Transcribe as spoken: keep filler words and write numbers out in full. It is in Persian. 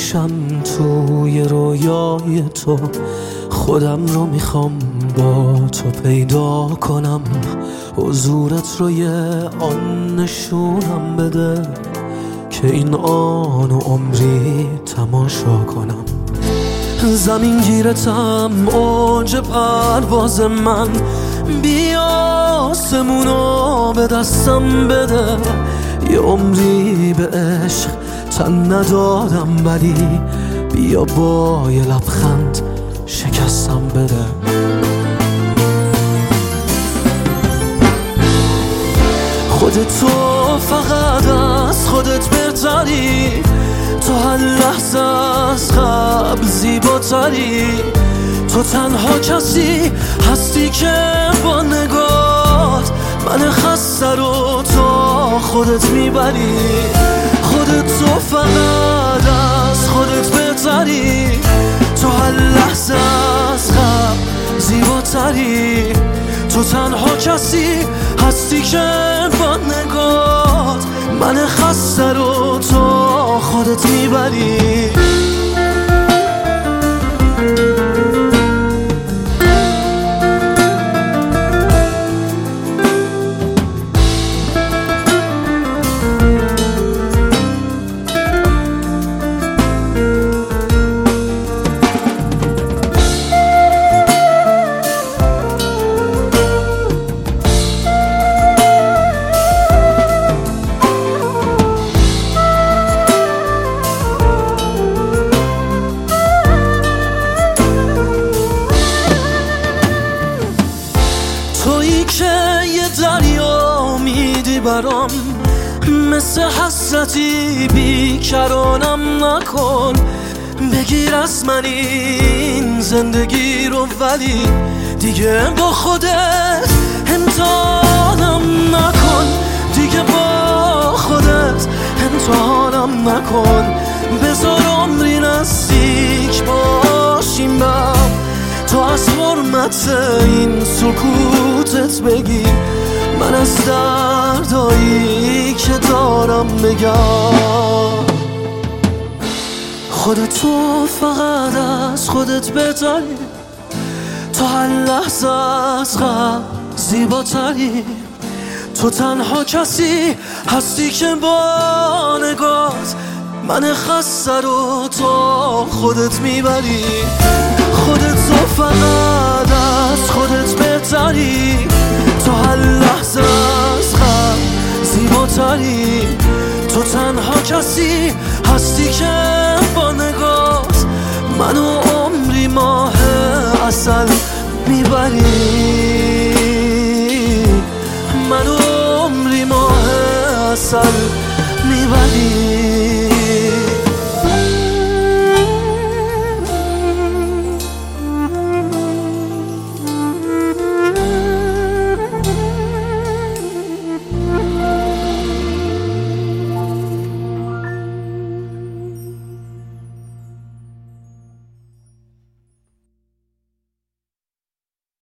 باشم توی رویای تو، خودم رو میخوام با تو پیدا کنم، حضورت رو یه آن نشونم بده که این آن و عمری تماشا کنم. زمین گیرتم اوج پرواز من، بیا آسمونو به دستم بده، یه عمری به عشق تن ندادم ولی بیا با یه لبخند شکستم بده. خودت تو فقط از خودت بهتری، تو هر لحظه از قبل زیباتری، تو تنها کسی هستی که با نگات من خسته رو تا خودت میبری. خودت تو فقط از خودت بهتری، تو هر لحظه از قبل زیباتری، تو تنها کسی هستی که با نگات من خسته رو تا خودت میبری. تویی که یه دریا میدی برام، مثل حسرتی بیکرانم نکن، بگیر از من این زندگی رو ولی دیگه با خودت امتحانم نکن، دیگه با خودت امتحانم نکن، بذار عمری نزدیک باشیم بم، تو از حرمت این سکوتت بگی، من از دردایی که دارم بگم. خودت تو فقط از خودت بهتری، تو هر لحظه از قبل زیباتری، تو تنها کسی هستی که با نگات من خسته رو تا خودت میبری. خودت تو فقط از خودت بهتری، تو هر لحظه از قبل زیباتری، تو تنها کسی هستی که با نگات منو عمری ماه عسل میبری.